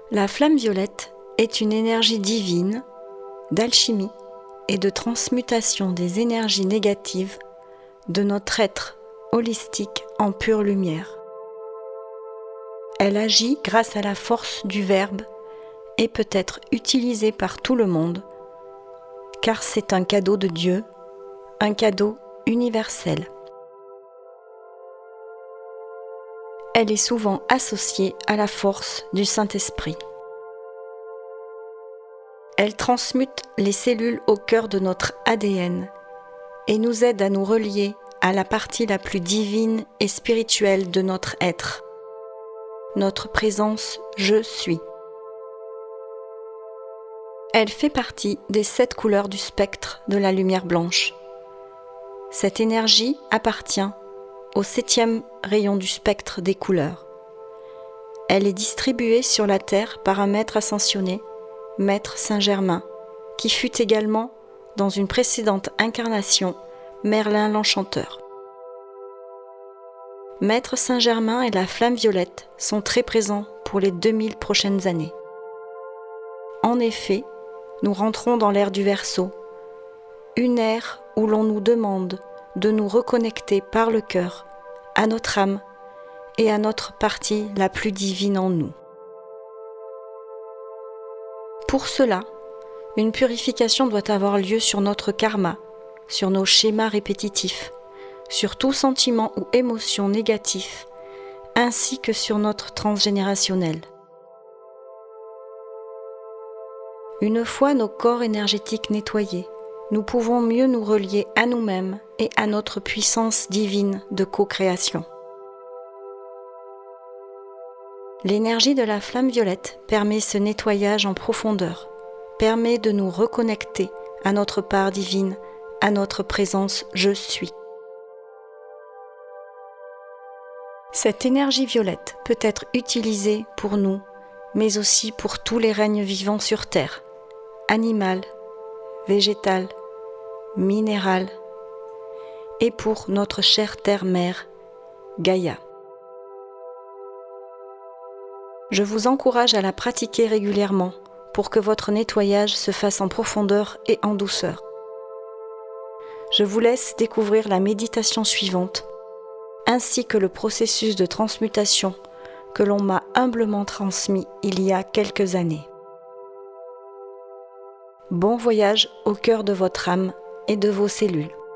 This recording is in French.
La flamme violette est une énergie divine, d'alchimie et de transmutation des énergies négatives de notre être holistique en pure lumière. Elle agit grâce à la force du verbe et peut être utilisée par tout le monde, car c'est un cadeau de Dieu, un cadeau universel. Elle est souvent associée à la force du Saint-Esprit. Elle transmute les cellules au cœur de notre ADN et nous aide à nous relier à la partie la plus divine et spirituelle de notre être, notre présence « Je suis ». Elle fait partie des 7 couleurs du spectre de la lumière blanche. Cette énergie appartient au 7e rayon du spectre des couleurs. Elle est distribuée sur la terre par un maître ascensionné, Maître Saint-Germain, qui fut également, dans une précédente incarnation, Merlin l'Enchanteur. Maître Saint-Germain et la flamme violette sont très présents pour les 2000 prochaines années. En effet, nous rentrons dans l'ère du Verseau, une ère où l'on nous demande de nous reconnecter par le cœur à notre âme et à notre partie la plus divine en nous. Pour cela, une purification doit avoir lieu sur notre karma, sur nos schémas répétitifs, sur tout sentiment ou émotion négatif, ainsi que sur notre transgénérationnel. Une fois nos corps énergétiques nettoyés, nous pouvons mieux nous relier à nous-mêmes et à notre puissance divine de co-création. L'énergie de la flamme violette permet ce nettoyage en profondeur, permet de nous reconnecter à notre part divine, à notre présence « Je suis ». Cette énergie violette peut être utilisée pour nous, mais aussi pour tous les règnes vivants sur Terre, animal, végétal, minéral, et pour notre chère Terre-Mère, Gaïa. Je vous encourage à la pratiquer régulièrement pour que votre nettoyage se fasse en profondeur et en douceur. Je vous laisse découvrir la méditation suivante, ainsi que le processus de transmutation que l'on m'a humblement transmis il y a quelques années. Bon voyage au cœur de votre âme et de vos cellules.